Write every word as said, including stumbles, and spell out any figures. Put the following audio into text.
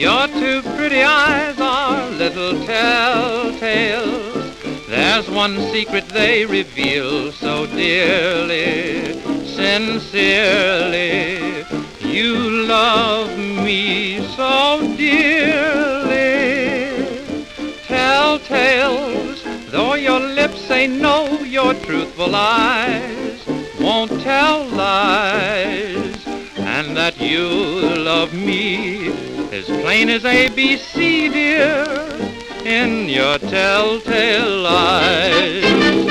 Your two pretty eyes are little telltales. There's one secret they reveal so dearly, sincerely. You love me so dearly. Telltales, though your lips say no, your truthful eyes won't tell lies. And that you love me as plain as A B C, dear, in your telltale eyes.